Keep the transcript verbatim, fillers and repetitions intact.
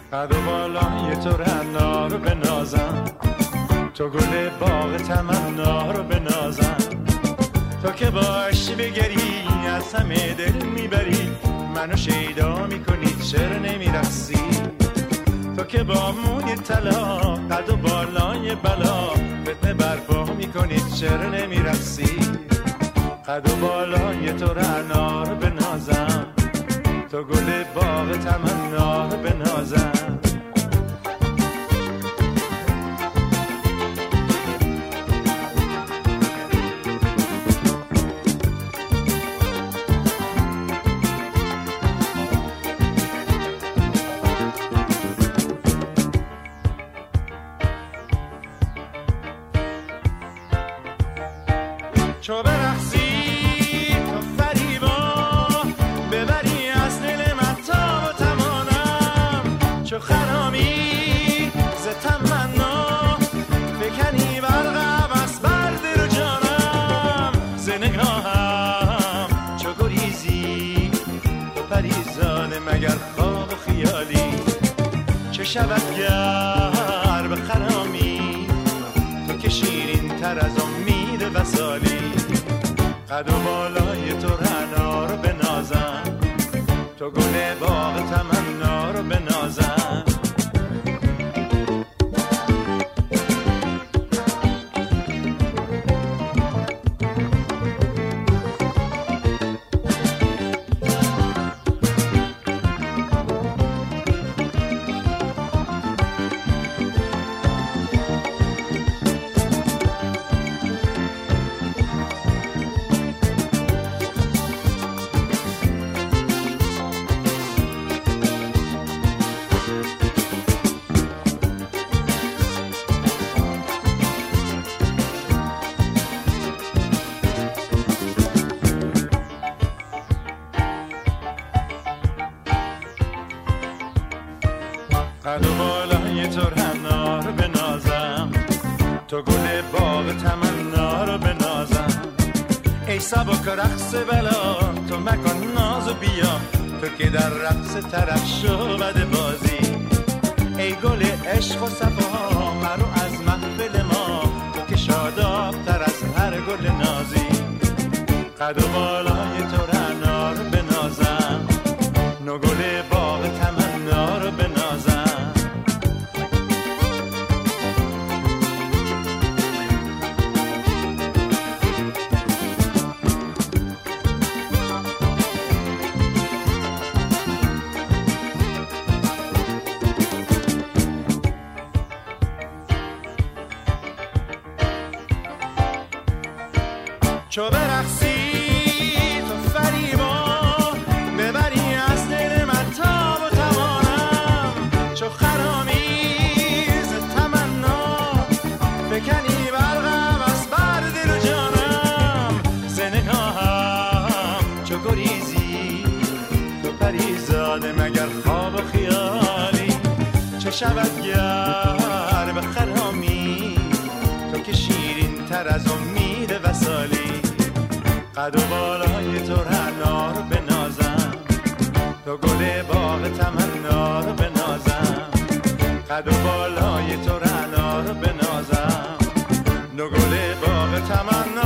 قد و بالای تو رعنا رو بنازم، تو گل باغ تمنا رو بنازم. تو که باش بگری از همه دل میبری، منو شیدا میکنی چرا نمیرقصی؟ تو که با موی طلا قد و بالای بلا فتنه برپا میکنی چرا نمیرقصی؟ قد و بالای تو رعنا رو بنازم، تو گل باغ تمنا رو بنازم. چو برقصی تو فریبا ببری از دل من تا و تمانم، چو خرامی ز تمنا بکنی برقم از بر دل و جانم. ز نگاهم چو گریزی تو پریزانه مگر خواب و خیالی، چه شود گر به خرامی تو که شیرین تر از امید وصالی. قد و بالای تو رعنا رو بنازم، تو گل باغ تمنا رو بنازم. قد و بالای تو رعنا رو بنازم، تو گل باغ تمنا رو بنازم. ای سبک رقص بلا تو مکن ناز و بیا، تو که در رقص طرف شو بد بازی. ای گل عشق و صفا مرو از محفل ما، تو که شاداب تر از هر گل نازی. قد و بالای تو رعنا رو بنازم، نو گل باغ تمنا رو بنازم. چو برقصی تو فریبا ببری از دل من تا و توانم، چو خرامی ز تمنا بکنی برقم از بر دل و جانم. ز نگاهم چو گریزی تو پریزاده مگر خواب و خیالی، چه شود گر به خرامی تو که شیرین تر از امید وصالی. قد و بالای تو رعنا رو بنازم، تو گل باغ تمنا رو بنازم. قد و بالای تو رعنا رو بنازم، تو گل باغ تمنا